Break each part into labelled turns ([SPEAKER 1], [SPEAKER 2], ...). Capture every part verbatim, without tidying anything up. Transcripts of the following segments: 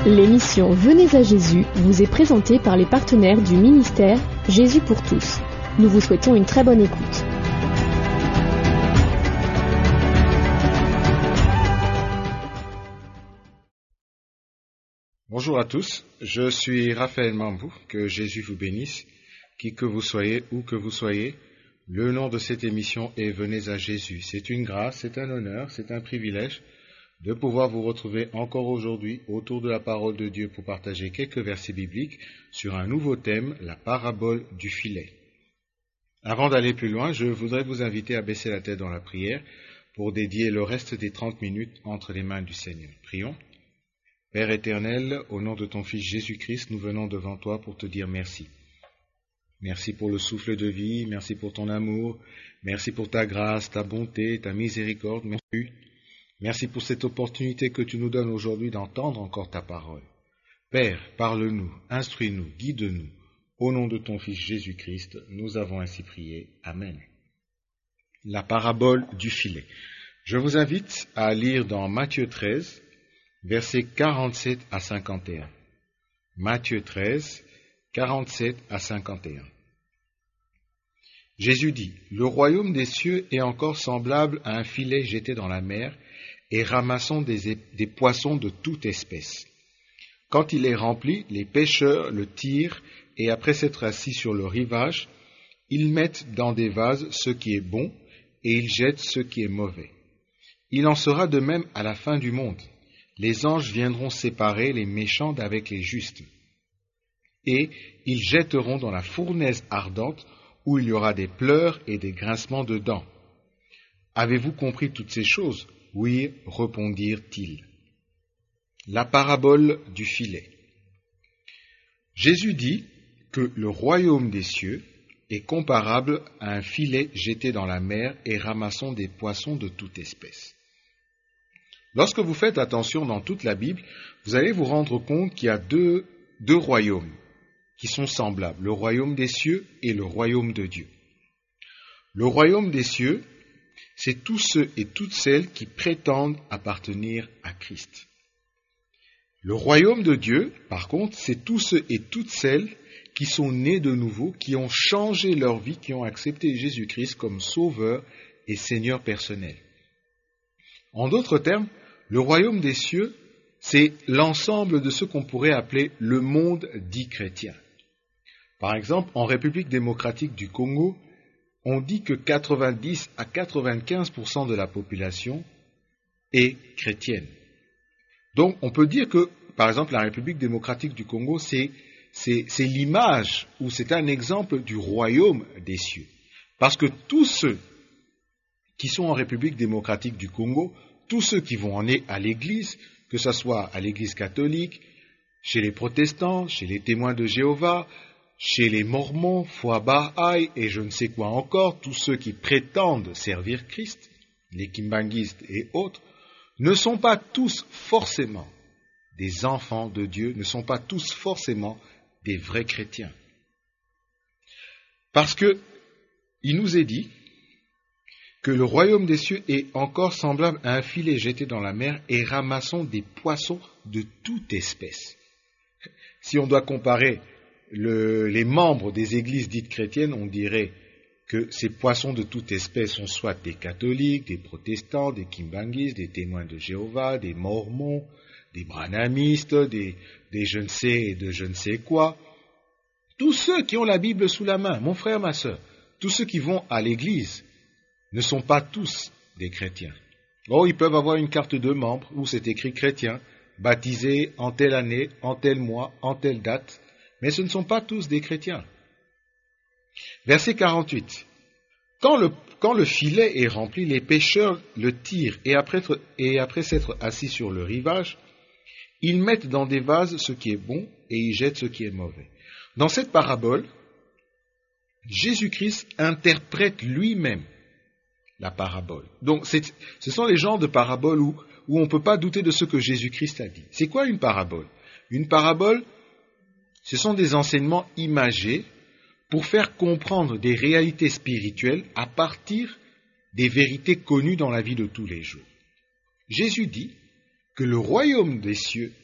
[SPEAKER 1] L'émission Venez à Jésus vous est présentée par les partenaires du ministère Jésus pour tous. Nous vous souhaitons une très bonne écoute.
[SPEAKER 2] Bonjour à tous, je suis Raphaël Mambou, que Jésus vous bénisse, qui que vous soyez, où que vous soyez. Le nom de cette émission est Venez à Jésus. C'est une grâce, c'est un honneur, c'est un privilège de pouvoir vous retrouver encore aujourd'hui autour de la parole de Dieu pour partager quelques versets bibliques sur un nouveau thème, la parabole du filet. Avant d'aller plus loin, je voudrais vous inviter à baisser la tête dans la prière pour dédier le reste des trente minutes entre les mains du Seigneur. Prions. Père éternel, au nom de ton Fils Jésus-Christ, nous venons devant toi pour te dire merci. Merci pour le souffle de vie, merci pour ton amour, merci pour ta grâce, ta bonté, ta miséricorde. Merci, merci pour cette opportunité que tu nous donnes aujourd'hui d'entendre encore ta parole. Père, parle-nous, instruis-nous, guide-nous. Au nom de ton Fils Jésus-Christ, nous avons ainsi prié. Amen. La parabole du filet. Je vous invite à lire dans Matthieu treize, versets quarante-sept à cinquante et un. Matthieu treize, quarante-sept à cinquante et un. Jésus dit, « Le royaume des cieux est encore semblable à un filet jeté dans la mer et ramassant des, des poissons de toute espèce. Quand il est rempli, les pêcheurs le tirent et après s'être assis sur le rivage, ils mettent dans des vases ce qui est bon et ils jettent ce qui est mauvais. Il en sera de même à la fin du monde. Les anges viendront séparer les méchants d'avec les justes. Et ils jetteront dans la fournaise ardente où il y aura des pleurs et des grincements de dents. Avez-vous compris toutes ces choses ? Oui, répondirent-ils. » La parabole du filet. Jésus dit que le royaume des cieux est comparable à un filet jeté dans la mer et ramassant des poissons de toute espèce. Lorsque vous faites attention dans toute la Bible, vous allez vous rendre compte qu'il y a deux, deux royaumes qui sont semblables, le royaume des cieux et le royaume de Dieu. Le royaume des cieux, c'est tous ceux et toutes celles qui prétendent appartenir à Christ. Le royaume de Dieu, par contre, c'est tous ceux et toutes celles qui sont nés de nouveau, qui ont changé leur vie, qui ont accepté Jésus-Christ comme sauveur et Seigneur personnel. En d'autres termes, le royaume des cieux, c'est l'ensemble de ce qu'on pourrait appeler le monde dit chrétien. Par exemple, en République démocratique du Congo, on dit que quatre-vingt-dix à quatre-vingt-quinze pour cent de la population est chrétienne. Donc, on peut dire que, par exemple, la République démocratique du Congo, c'est, c'est, c'est l'image ou c'est un exemple du royaume des cieux. Parce que tous ceux qui sont en République démocratique du Congo, tous ceux qui vont en aller à l'église, que ce soit à l'église catholique, chez les protestants, chez les témoins de Jéhovah, chez les mormons, foi Baha'i et je ne sais quoi encore, tous ceux qui prétendent servir Christ, les kimbanguistes et autres, ne sont pas tous forcément des enfants de Dieu, ne sont pas tous forcément des vrais chrétiens. Parce que il nous est dit que le royaume des cieux est encore semblable à un filet jeté dans la mer et ramassant des poissons de toute espèce. Si on doit comparer le, les membres des églises dites chrétiennes, on dirait que ces poissons de toute espèce sont soit des catholiques, des protestants, des kimbanguistes, des témoins de Jéhovah, des mormons, des branhamistes, des, des je ne sais et de je ne sais quoi. Tous ceux qui ont la Bible sous la main, mon frère, ma sœur, tous ceux qui vont à l'église, ne sont pas tous des chrétiens. Oh, ils peuvent avoir une carte de membre où c'est écrit chrétien, baptisé en telle année, en tel mois, en telle date, mais ce ne sont pas tous des chrétiens. Verset quarante-huit. Quand le, quand le filet est rempli, les pêcheurs le tirent et après, et après s'être assis sur le rivage, ils mettent dans des vases ce qui est bon et ils jettent ce qui est mauvais. Dans cette parabole, Jésus-Christ interprète lui-même la parabole. Donc, c'est, ce sont les genres de paraboles où, où on ne peut pas douter de ce que Jésus-Christ a dit. C'est quoi une parabole ? Une parabole, ce sont des enseignements imagés pour faire comprendre des réalités spirituelles à partir des vérités connues dans la vie de tous les jours. Jésus dit que le royaume des cieux,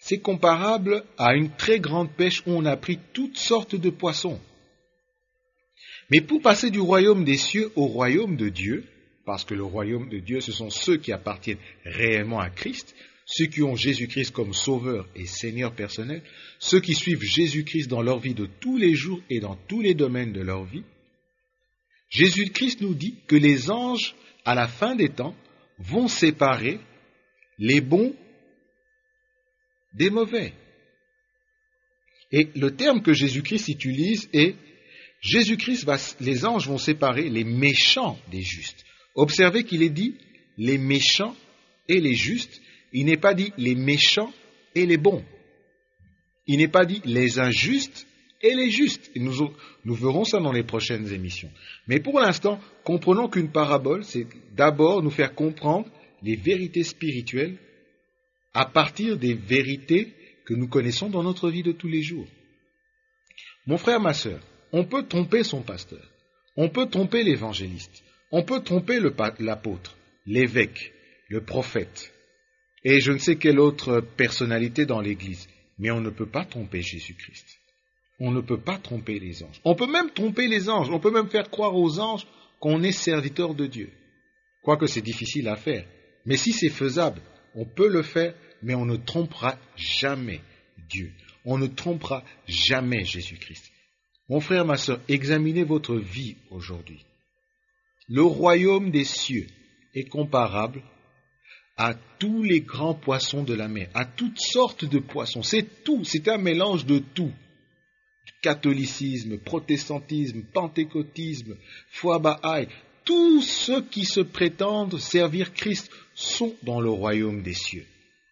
[SPEAKER 2] c'est comparable à une très grande pêche où on a pris toutes sortes de poissons. Mais pour passer du royaume des cieux au royaume de Dieu, parce que le royaume de Dieu, ce sont ceux qui appartiennent réellement à Christ, ceux qui ont Jésus-Christ comme sauveur et Seigneur personnel, ceux qui suivent Jésus-Christ dans leur vie de tous les jours et dans tous les domaines de leur vie, Jésus-Christ nous dit que les anges, à la fin des temps, vont séparer les bons des mauvais. Et le terme que Jésus-Christ utilise est Jésus-Christ va, les anges vont séparer les méchants des justes. Observez qu'il est dit les méchants et les justes. Il n'est pas dit les méchants et les bons. Il n'est pas dit les injustes et les justes. Et nous, nous verrons ça dans les prochaines émissions. Mais pour l'instant, comprenons qu'une parabole, c'est d'abord nous faire comprendre les vérités spirituelles à partir des vérités que nous connaissons dans notre vie de tous les jours. Mon frère, ma sœur, on peut tromper son pasteur, on peut tromper l'évangéliste, on peut tromper le, l'apôtre, l'évêque, le prophète, et je ne sais quelle autre personnalité dans l'Église, mais on ne peut pas tromper Jésus-Christ. On ne peut pas tromper les anges. On peut même tromper les anges, on peut même faire croire aux anges qu'on est serviteur de Dieu. Quoique c'est difficile à faire, mais si c'est faisable, on peut le faire, mais on ne trompera jamais Dieu. On ne trompera jamais Jésus-Christ. Mon frère, ma sœur, examinez votre vie aujourd'hui. Le royaume des cieux est comparable à tous les grands poissons de la mer, à toutes sortes de poissons. C'est tout, c'est un mélange de tout. Catholicisme, protestantisme, pentecôtisme, foi Bahaï, tous ceux qui se prétendent servir Christ sont dans le royaume des cieux.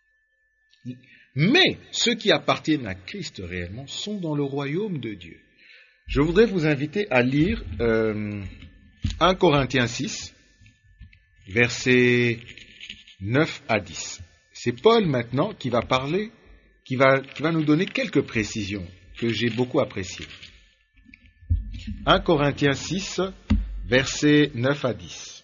[SPEAKER 2] Mais ceux qui appartiennent à Christ réellement sont dans le royaume de Dieu. Je voudrais vous inviter à lire euh, un Corinthiens six, versets neuf à dix. C'est Paul maintenant qui va parler, qui va, qui va nous donner quelques précisions que j'ai beaucoup appréciées. un Corinthiens six, versets neuf à dix.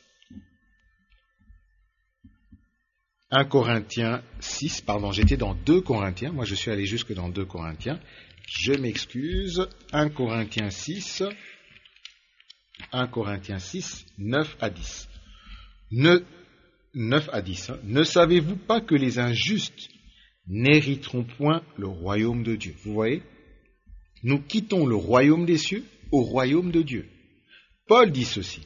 [SPEAKER 2] un Corinthiens six, pardon, j'étais dans deux Corinthiens, moi je suis allé jusque dans deux Corinthiens, je m'excuse, un Corinthiens six, un Corinthiens six, neuf à dix. Ne, neuf à dix, hein. Ne savez-vous pas que les injustes n'hériteront point le royaume de Dieu? Vous voyez? Nous quittons le royaume des cieux au royaume de Dieu. Paul dit ceci.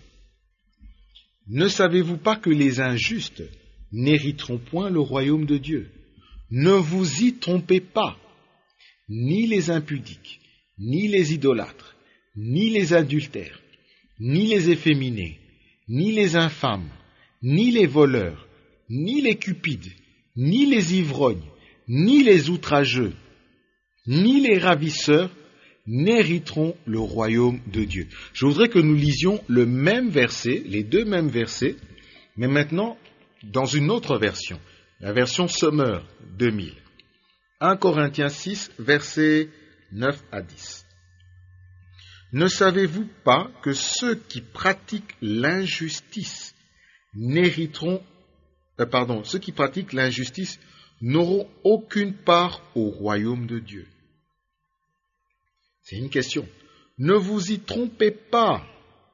[SPEAKER 2] Ne savez-vous pas que les injustes n'hériteront point le royaume de Dieu? Ne vous y trompez pas. Ni les impudiques, ni les idolâtres, ni les adultères, ni les efféminés, ni les infâmes, ni les voleurs, ni les cupides, ni les ivrognes, ni les outrageux, ni les ravisseurs n'hériteront le royaume de Dieu. Je voudrais que nous lisions le même verset, les deux mêmes versets, mais maintenant dans une autre version, la version Sommer deux mille. un Corinthiens six, versets neuf à dix. Ne savez-vous pas que ceux qui pratiquent l'injustice n'hériteront, euh, pardon, ceux qui pratiquent l'injustice n'auront aucune part au royaume de Dieu? C'est une question. Ne vous y trompez pas.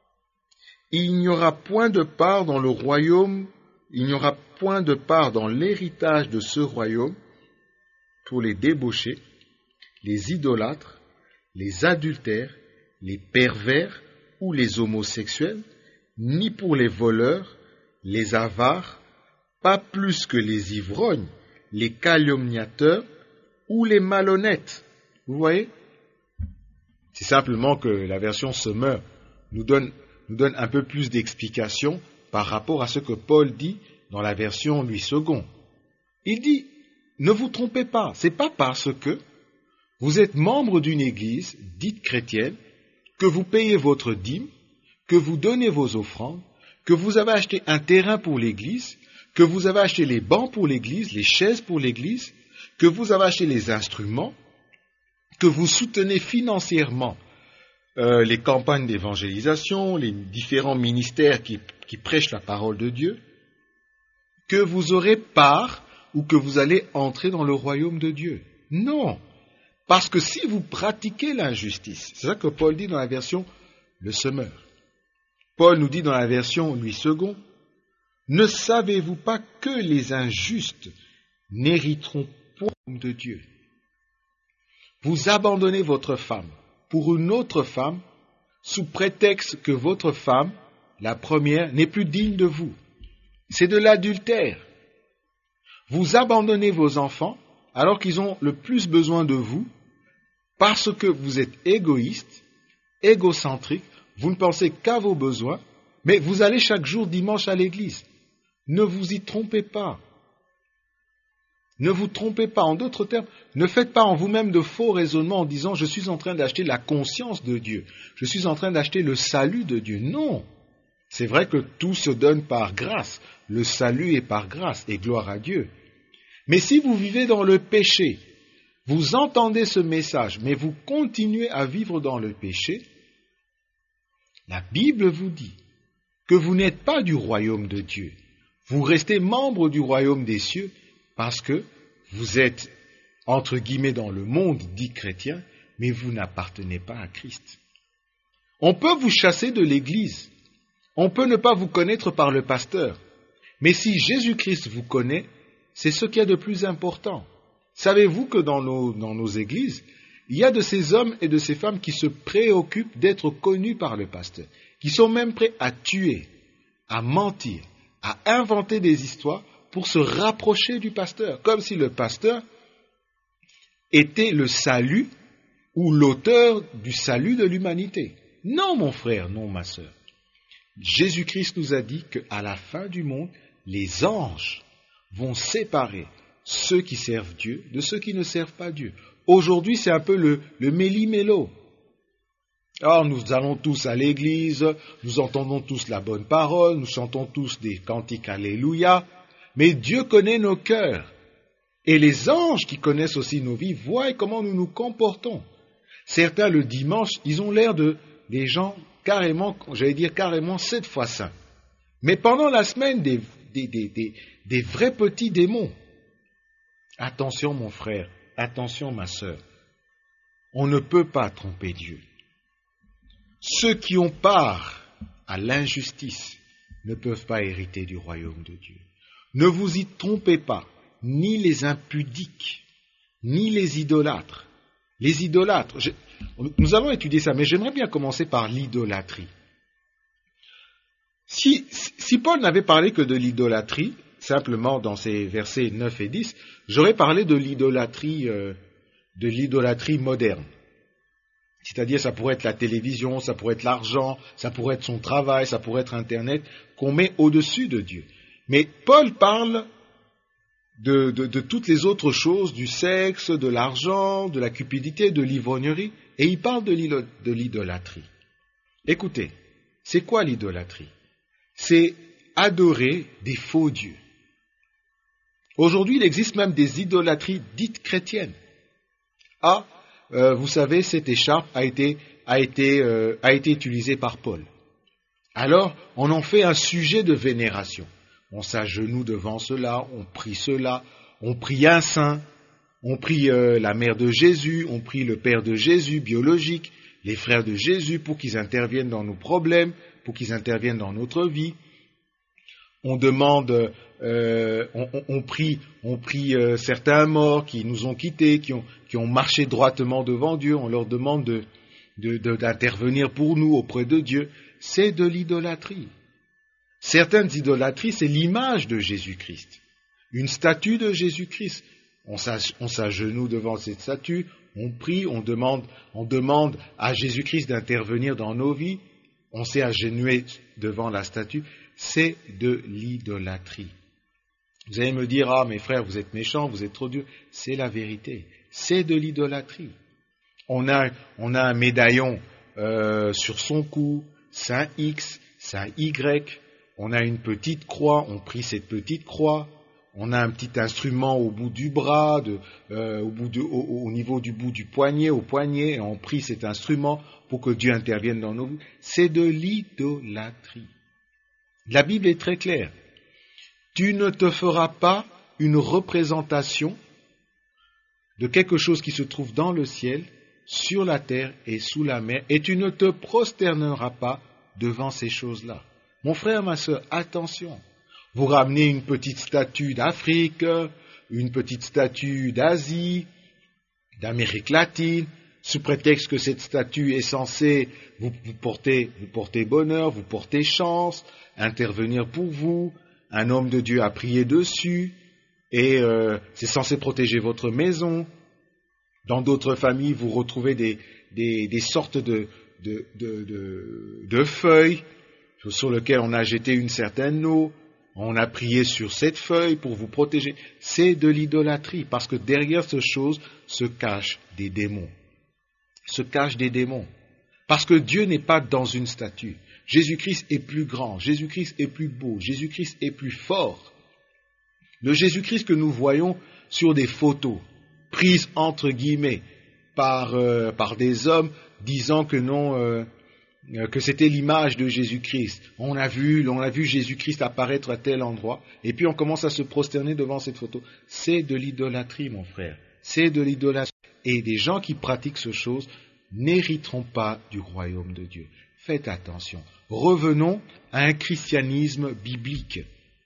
[SPEAKER 2] Il n'y aura point de part dans le royaume, il n'y aura point de part dans l'héritage de ce royaume pour les débauchés, les idolâtres, les adultères, les pervers ou les homosexuels, ni pour les voleurs, les avares, pas plus que les ivrognes, les calomniateurs ou les malhonnêtes. Vous voyez? C'est simplement que la version Sommer nous donne, nous donne un peu plus d'explications par rapport à ce que Paul dit dans la version Louis second. Il dit, ne vous trompez pas, c'est pas parce que vous êtes membre d'une église dite chrétienne, que vous payez votre dîme, que vous donnez vos offrandes, que vous avez acheté un terrain pour l'église, que vous avez acheté les bancs pour l'église, les chaises pour l'église, que vous avez acheté les instruments, que vous soutenez financièrement euh, les campagnes d'évangélisation, les différents ministères qui, qui prêchent la parole de Dieu, que vous aurez part ou que vous allez entrer dans le royaume de Dieu. Non. Parce que si vous pratiquez l'injustice, c'est ça que Paul dit dans la version le semeur. Paul nous dit dans la version Louis second, ne savez-vous pas que les injustes n'hériteront point de Dieu? Vous abandonnez votre femme pour une autre femme sous prétexte que votre femme, la première, n'est plus digne de vous. C'est de l'adultère. Vous abandonnez vos enfants alors qu'ils ont le plus besoin de vous parce que vous êtes égoïste, égocentrique, vous ne pensez qu'à vos besoins, mais vous allez chaque jour dimanche à l'église. Ne vous y trompez pas. Ne vous trompez pas. En d'autres termes, ne faites pas en vous-même de faux raisonnements en disant « je suis en train d'acheter la conscience de Dieu, je suis en train d'acheter le salut de Dieu ». Non. C'est vrai que tout se donne par grâce. Le salut est par grâce et gloire à Dieu. Mais si vous vivez dans le péché, vous entendez ce message, mais vous continuez à vivre dans le péché, la Bible vous dit que vous n'êtes pas du royaume de Dieu. Vous restez membre du royaume des cieux parce que vous êtes, entre guillemets, dans le monde dit chrétien, mais vous n'appartenez pas à Christ. On peut vous chasser de l'église. On peut ne pas vous connaître par le pasteur. Mais si Jésus-Christ vous connaît, c'est ce qu'il y a de plus important. Savez-vous que dans nos, dans nos églises, il y a de ces hommes et de ces femmes qui se préoccupent d'être connus par le pasteur, qui sont même prêts à tuer, à mentir, à inventer des histoires pour se rapprocher du pasteur, comme si le pasteur était le salut ou l'auteur du salut de l'humanité. Non, mon frère, non, ma sœur. Jésus-Christ nous a dit qu'à la fin du monde, les anges vont séparer ceux qui servent Dieu de ceux qui ne servent pas Dieu. Aujourd'hui, c'est un peu le, le méli-mélo. Alors, nous allons tous à l'église, nous entendons tous la bonne parole, nous chantons tous des cantiques Alléluia, mais Dieu connaît nos cœurs. Et les anges qui connaissent aussi nos vies voient comment nous nous comportons. Certains, le dimanche, ils ont l'air de des gens carrément, j'allais dire carrément sept fois saints. Mais pendant la semaine, des, des, des, des, des vrais petits démons. Attention, mon frère, attention, ma sœur. On ne peut pas tromper Dieu. Ceux qui ont part à l'injustice ne peuvent pas hériter du royaume de Dieu. Ne vous y trompez pas, ni les impudiques, ni les idolâtres. Les idolâtres, je, nous allons étudier ça, mais j'aimerais bien commencer par l'idolâtrie. Si, si Paul n'avait parlé que de l'idolâtrie, simplement dans ses versets neuf et dix, j'aurais parlé de l'idolâtrie, euh, de l'idolâtrie moderne. C'est-à-dire, ça pourrait être la télévision, ça pourrait être l'argent, ça pourrait être son travail, ça pourrait être Internet, qu'on met au-dessus de Dieu. Mais Paul parle de, de, de toutes les autres choses, du sexe, de l'argent, de la cupidité, de l'ivrognerie, et il parle de l'idolâtrie. Écoutez, c'est quoi l'idolâtrie? C'est adorer des faux dieux. Aujourd'hui, il existe même des idolâtries dites chrétiennes. Ah, euh, vous savez, cette écharpe a été, a été, euh, a été utilisée par Paul. Alors, on en fait un sujet de vénération. On s'agenouille devant cela, on prie cela, on prie un saint, on prie euh, la mère de Jésus, on prie le père de Jésus biologique, les frères de Jésus pour qu'ils interviennent dans nos problèmes, pour qu'ils interviennent dans notre vie. On demande, euh, on, on, on prie, on prie euh, certains morts qui nous ont quittés, qui ont, qui ont marché droitement devant Dieu, on leur demande de, de, de, d'intervenir pour nous auprès de Dieu. C'est de l'idolâtrie. Certaines idolâtries, c'est l'image de Jésus-Christ. Une statue de Jésus-Christ. On s'agenouille devant cette statue, on prie, on demande, on demande à Jésus-Christ d'intervenir dans nos vies. On s'est agenouillé devant la statue. C'est de l'idolâtrie. Vous allez me dire, ah, mes frères, vous êtes méchants, vous êtes trop durs. C'est la vérité. C'est de l'idolâtrie. On a, on a un médaillon euh, sur son cou, Saint X, Saint Y. On a une petite croix, on prie cette petite croix. On a un petit instrument au bout du bras, de, euh, au, bout de, au, au niveau du bout du poignet, au poignet, et on prie cet instrument pour que Dieu intervienne dans nos vies. C'est de l'idolâtrie. La Bible est très claire. Tu ne te feras pas une représentation de quelque chose qui se trouve dans le ciel, sur la terre et sous la mer, et tu ne te prosterneras pas devant ces choses-là. Mon frère, ma sœur, attention. Vous ramenez une petite statue d'Afrique, une petite statue d'Asie, d'Amérique latine, sous prétexte que cette statue est censée vous, vous, porter, vous porter bonheur, vous porter chance, intervenir pour vous, un homme de Dieu a prié dessus, et euh, c'est censé protéger votre maison. Dans d'autres familles, vous retrouvez des, des, des sortes de, de, de, de, de feuilles sur lesquelles on a jeté une certaine eau. On a prié sur cette feuille pour vous protéger. C'est de l'idolâtrie, parce que derrière cette chose se cachent des démons. Se cachent des démons. Parce que Dieu n'est pas dans une statue. Jésus-Christ est plus grand, Jésus-Christ est plus beau, Jésus-Christ est plus fort. Le Jésus-Christ que nous voyons sur des photos, prises entre guillemets par, euh, par des hommes disant que non... Euh, que c'était l'image de Jésus-Christ. On a vu, on a vu Jésus-Christ apparaître à tel endroit, et puis on commence à se prosterner devant cette photo. C'est de l'idolâtrie, mon frère. C'est de l'idolâtrie. Et des gens qui pratiquent ce chose n'hériteront pas du royaume de Dieu. Faites attention. Revenons à un christianisme biblique.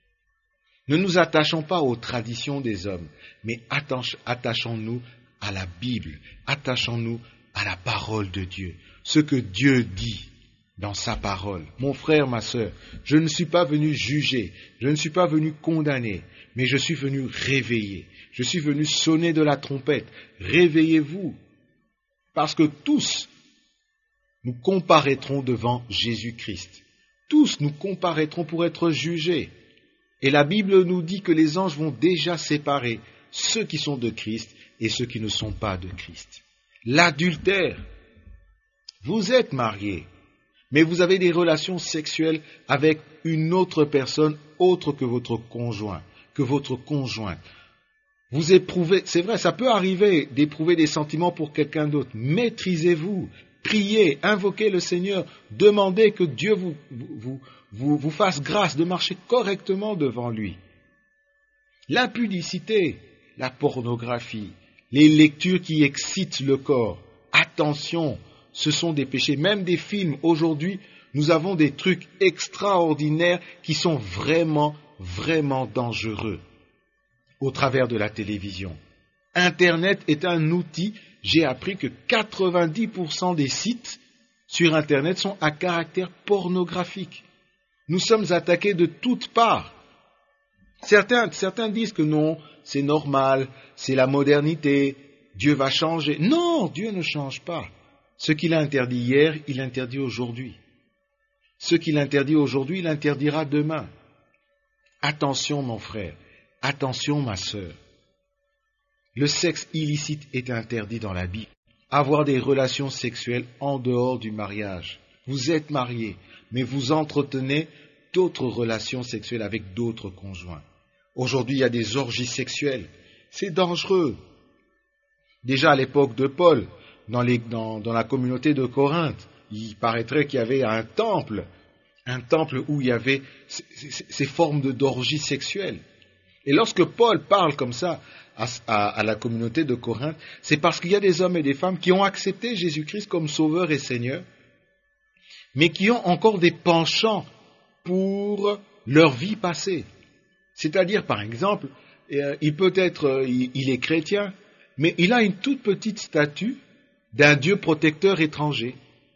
[SPEAKER 2] Ne nous attachons pas aux traditions des hommes, mais attachons-nous à la Bible. Attachons-nous à la parole de Dieu. Ce que Dieu dit dans sa parole. Mon frère, ma sœur, je ne suis pas venu juger, je ne suis pas venu condamner, mais je suis venu réveiller. Je suis venu sonner de la trompette. Réveillez-vous, parce que tous nous comparaîtrons devant Jésus-Christ. Tous nous comparaîtrons pour être jugés. Et la Bible nous dit que les anges vont déjà séparer ceux qui sont de Christ et ceux qui ne sont pas de Christ. L'adultère. Vous êtes marié, mais vous avez des relations sexuelles avec une autre personne autre que votre conjoint, que votre conjointe. Vous éprouvez, c'est vrai, ça peut arriver d'éprouver des sentiments pour quelqu'un d'autre. Maîtrisez-vous, priez, invoquez le Seigneur, demandez que Dieu vous, vous, vous, vous fasse grâce de marcher correctement devant lui. L'impudicité, la pornographie, les lectures qui excitent le corps, attention. Ce sont des péchés, même des films. Aujourd'hui, nous avons des trucs extraordinaires qui sont vraiment, vraiment dangereux au travers de la télévision. Internet est un outil. J'ai appris que quatre-vingt-dix pour cent des sites sur Internet sont à caractère pornographique. Nous sommes attaqués de toutes parts. Certains, certains disent que non, c'est normal, c'est la modernité, Dieu va changer. Non, Dieu ne change pas. Ce qu'il a interdit hier, il interdit aujourd'hui. Ce qu'il interdit aujourd'hui, il interdira demain. Attention, mon frère. Attention, ma sœur. Le sexe illicite est interdit dans la Bible. Avoir des relations sexuelles en dehors du mariage. Vous êtes marié, mais vous entretenez d'autres relations sexuelles avec d'autres conjoints. Aujourd'hui, il y a des orgies sexuelles. C'est dangereux. Déjà à l'époque de Paul, Dans, les, dans, dans la communauté de Corinthe, il paraîtrait qu'il y avait un temple, un temple où il y avait ces, ces, ces formes de, d'orgie sexuelle. Et lorsque Paul parle comme ça à, à, à la communauté de Corinthe, c'est parce qu'il y a des hommes et des femmes qui ont accepté Jésus-Christ comme sauveur et Seigneur, mais qui ont encore des penchants pour leur vie passée. C'est-à-dire, par exemple, euh, il peut être, euh, il, il est chrétien, mais il a une toute petite statue d'un Dieu protecteur étranger.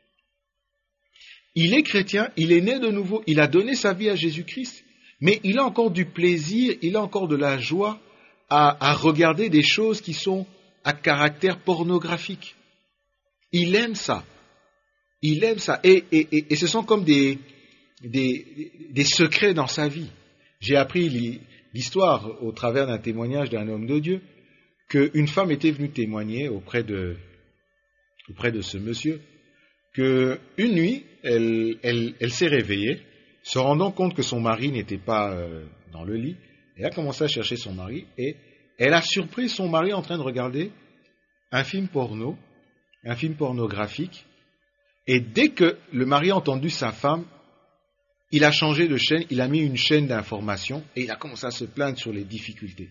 [SPEAKER 2] Il est chrétien, il est né de nouveau, il a donné sa vie à Jésus-Christ, mais il a encore du plaisir, il a encore de la joie à, à regarder des choses qui sont à caractère pornographique. Il aime ça. Il aime ça. Et, et, et, et ce sont comme des, des, des secrets dans sa vie. J'ai appris l'histoire au travers d'un témoignage d'un homme de Dieu, qu'une femme était venue témoigner auprès de auprès de ce monsieur, qu'une nuit, elle, elle, elle s'est réveillée, se rendant compte que son mari n'était pas euh, dans le lit. Elle a commencé à chercher son mari et elle a surpris son mari en train de regarder un film porno, un film pornographique. Et dès que le mari a entendu sa femme, il a changé de chaîne, il a mis une chaîne d'information et il a commencé à se plaindre sur les difficultés.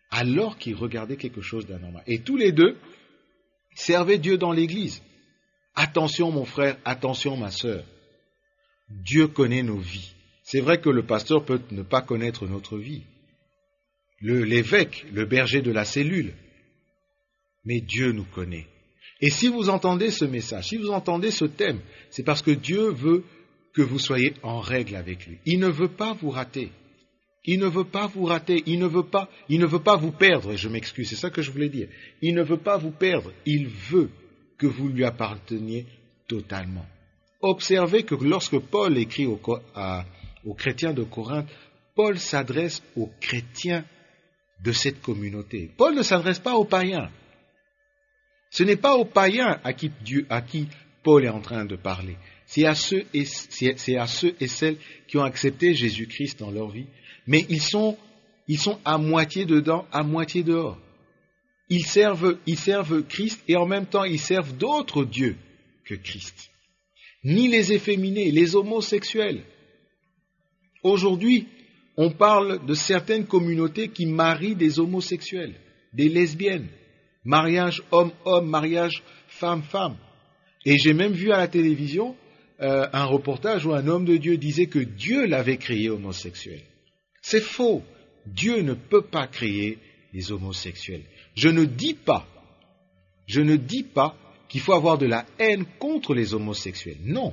[SPEAKER 2] alors qu'ils regardaient quelque chose d'anormal. Et tous les deux servaient Dieu dans l'église. Attention mon frère, attention ma sœur. Dieu connaît nos vies. C'est vrai que le pasteur peut ne pas connaître notre vie. Le, l'évêque, le berger de la cellule. Mais Dieu nous connaît. Et si vous entendez ce message, si vous entendez ce thème, c'est parce que Dieu veut que vous soyez en règle avec lui. Il ne veut pas vous rater. Il ne veut pas vous rater. Il ne veut pas, il ne veut pas vous perdre. Et je m'excuse, c'est ça que je voulais dire. Il ne veut pas vous perdre. Il veut que vous lui apparteniez totalement. Observez que lorsque Paul écrit aux, à, aux chrétiens de Corinthe, Paul s'adresse aux chrétiens de cette communauté. Paul ne s'adresse pas aux païens. Ce n'est pas aux païens à qui, Dieu, à qui Paul est en train de parler. C'est à, ceux et, c'est, c'est à ceux et celles qui ont accepté Jésus-Christ dans leur vie. Mais ils sont, ils sont à moitié dedans, à moitié dehors. Ils servent, ils servent Christ et en même temps ils servent d'autres dieux que Christ. Ni les efféminés, les homosexuels. Aujourd'hui, on parle de certaines communautés qui marient des homosexuels, des lesbiennes. Mariage homme-homme, mariage femme-femme. Et j'ai même vu à la télévision euh, un reportage où un homme de Dieu disait que Dieu l'avait créé homosexuel. C'est faux. Dieu ne peut pas créer les homosexuels. Je ne dis pas, je ne dis pas qu'il faut avoir de la haine contre les homosexuels. Non.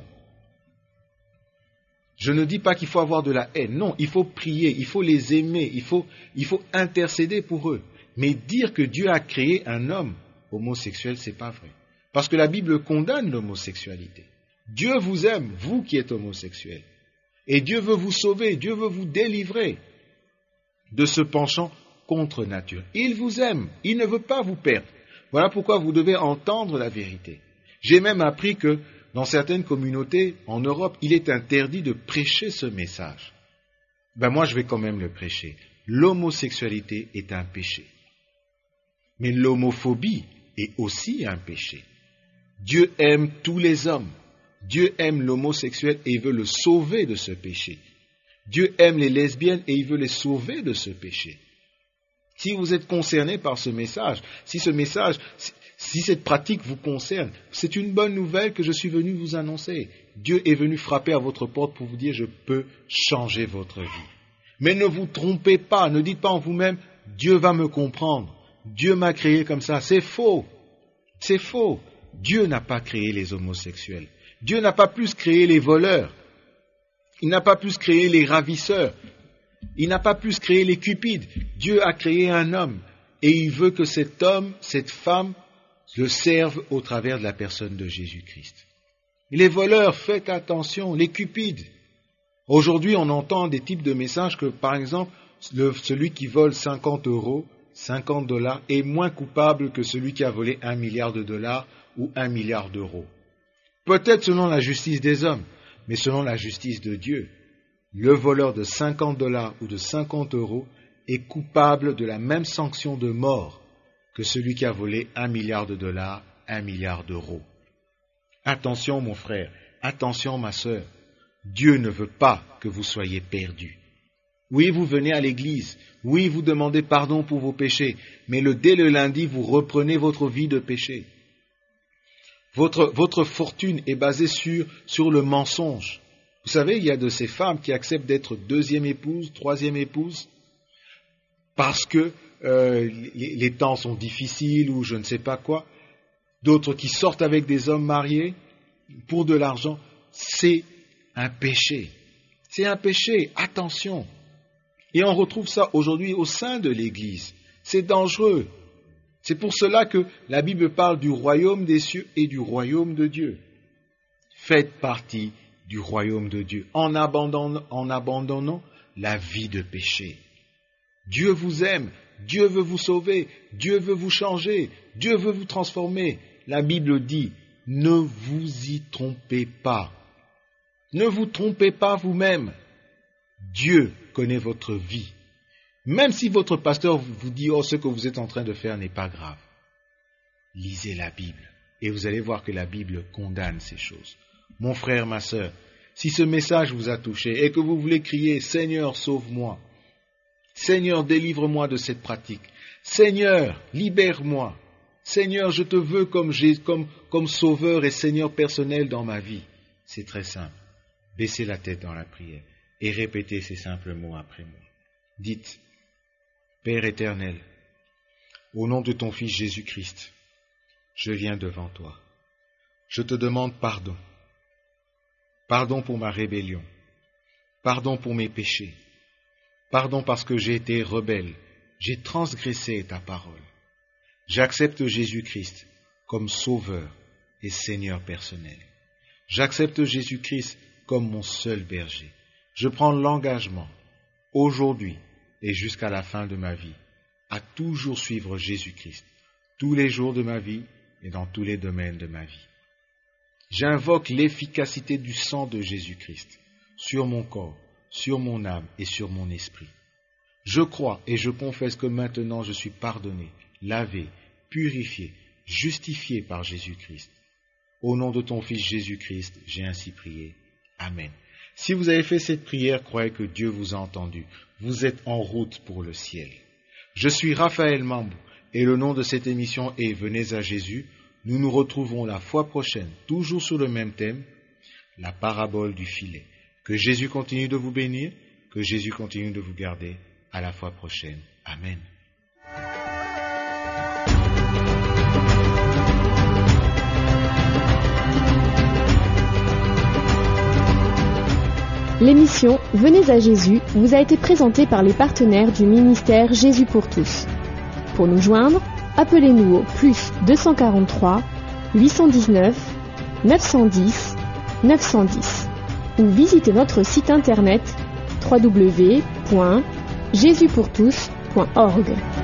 [SPEAKER 2] Je ne dis pas qu'il faut avoir de la haine. Non, il faut prier, il faut les aimer, il faut, il faut intercéder pour eux. Mais dire que Dieu a créé un homme homosexuel, c'est pas vrai. Parce que la Bible condamne l'homosexualité. Dieu vous aime, vous qui êtes homosexuel. Et Dieu veut vous sauver, Dieu veut vous délivrer de ce penchant contre nature. Il vous aime, il ne veut pas vous perdre. Voilà pourquoi vous devez entendre la vérité. J'ai même appris que dans certaines communautés en Europe, il est interdit de prêcher ce message. Ben moi, je vais quand même le prêcher. L'homosexualité est un péché. Mais l'homophobie est aussi un péché. Dieu aime tous les hommes. Dieu aime l'homosexuel et il veut le sauver de ce péché. Dieu aime les lesbiennes et il veut les sauver de ce péché. Si vous êtes concerné par ce message, si ce message, si cette pratique vous concerne, c'est une bonne nouvelle que je suis venu vous annoncer. Dieu est venu frapper à votre porte pour vous dire « Je peux changer votre vie ». Mais ne vous trompez pas, ne dites pas en vous-même « Dieu va me comprendre, Dieu m'a créé comme ça ». C'est faux, c'est faux. Dieu n'a pas créé les homosexuels. Dieu n'a pas plus créé les voleurs. Il n'a pas plus créé les ravisseurs. Il n'a pas plus créé les cupides. Dieu a créé un homme et il veut que cet homme, cette femme, le serve au travers de la personne de Jésus-Christ. Les voleurs, faites attention, les cupides. Aujourd'hui, on entend des types de messages que, par exemple, le, celui qui vole cinquante euros, cinquante dollars, est moins coupable que celui qui a volé un milliard de dollars ou un milliard d'euros. Peut-être selon la justice des hommes, mais selon la justice de Dieu, le voleur de cinquante dollars ou de cinquante euros est coupable de la même sanction de mort que celui qui a volé un milliard de dollars, un milliard d'euros. Attention mon frère, attention ma sœur, Dieu ne veut pas que vous soyez perdus. Oui, vous venez à l'église, oui, vous demandez pardon pour vos péchés, mais le, dès le lundi, vous reprenez votre vie de péché. Votre, votre fortune est basée sur, sur le mensonge. Vous savez, il y a de ces femmes qui acceptent d'être deuxième épouse, troisième épouse, parce que euh, les, les temps sont difficiles ou je ne sais pas quoi. D'autres qui sortent avec des hommes mariés pour de l'argent. C'est un péché. C'est un péché. Attention. Et on retrouve ça aujourd'hui au sein de l'Église. C'est dangereux. C'est pour cela que la Bible parle du royaume des cieux et du royaume de Dieu. Faites partie du royaume de Dieu en abandonnant, en abandonnant la vie de péché. Dieu vous aime, Dieu veut vous sauver, Dieu veut vous changer, Dieu veut vous transformer. La Bible dit, ne vous y trompez pas. Ne vous trompez pas vous-même. Dieu connaît votre vie. Même si votre pasteur vous dit, oh, ce que vous êtes en train de faire n'est pas grave. Lisez la Bible et vous allez voir que la Bible condamne ces choses. Mon frère, ma sœur, si ce message vous a touché et que vous voulez crier « Seigneur, sauve-moi », Seigneur, délivre-moi de cette pratique. Seigneur, libère-moi. Seigneur, je te veux comme, comme, comme sauveur et Seigneur personnel dans ma vie. C'est très simple. Baissez la tête dans la prière et répétez ces simples mots après moi. Dites, Père éternel, au nom de ton Fils Jésus-Christ, je viens devant toi. Je te demande pardon. Pardon pour ma rébellion. Pardon pour mes péchés. Pardon parce que j'ai été rebelle. J'ai transgressé ta parole. J'accepte Jésus-Christ comme Sauveur et Seigneur personnel. J'accepte Jésus-Christ comme mon seul berger. Je prends l'engagement, aujourd'hui et jusqu'à la fin de ma vie, à toujours suivre Jésus-Christ, tous les jours de ma vie et dans tous les domaines de ma vie. J'invoque l'efficacité du sang de Jésus-Christ sur mon corps, sur mon âme et sur mon esprit. Je crois et je confesse que maintenant je suis pardonné, lavé, purifié, justifié par Jésus-Christ. Au nom de ton Fils Jésus-Christ, j'ai ainsi prié. Amen. Si vous avez fait cette prière, croyez que Dieu vous a entendu. Vous êtes en route pour le ciel. Je suis Raphaël Mambou et le nom de cette émission est Venez à Jésus. Nous nous retrouvons la fois prochaine, toujours sur le même thème, la parabole du filet. Que Jésus continue de vous bénir, que Jésus continue de vous garder. À la fois prochaine. Amen.
[SPEAKER 1] L'émission Venez à Jésus vous a été présentée par les partenaires du ministère Jésus pour tous. Pour nous joindre, appelez-nous au plus deux cent quarante-trois, huit cent dix-neuf, neuf cent dix, neuf cent dix ou visitez notre site internet w w w point jésus pour tous point org.